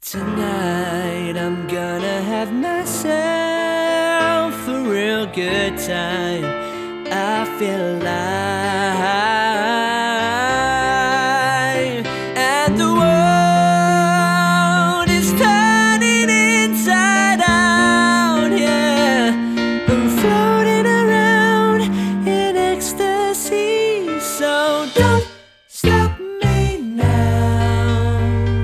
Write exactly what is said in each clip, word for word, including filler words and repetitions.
Tonight I'm gonna have myself a real good time. I feel alive, and the world is turning inside out, yeah. I'm floating around in ecstasy, so don't stop me now.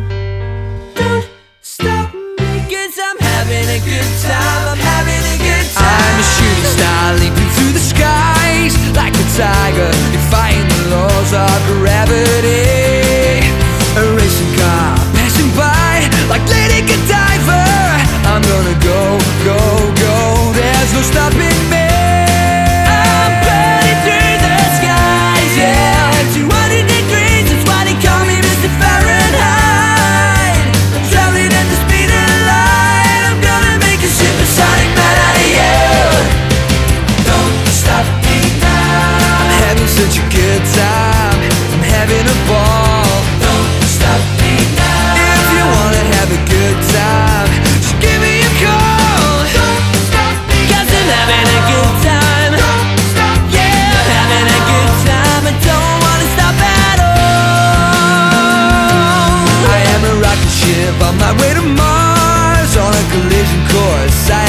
Stop me, cause I'm having a good time, I'm having a good time. I'm a shooting star leaping through the skies, like a tiger, defying the laws of gravity. A racing car passing by, like Lady Godiva. I'm gonna go, go, go, there's no stopping me. I'm burning through the skies, yeah. two hundred degrees, that's why they call me Mister Fahrenheit. I'm traveling at the speed of light, I'm gonna make a supersonic man out of you. Don't stop me now. I'm having such a good time, I'm having a ball. Don't stop me now. If you wanna have a good time, just give me a call. Don't stop me, cause I'm having a good time. Don't stop me, yeah, I'm having a good time. I don't wanna stop at all. I am a rocket ship on my way to Mars, on a collision course. I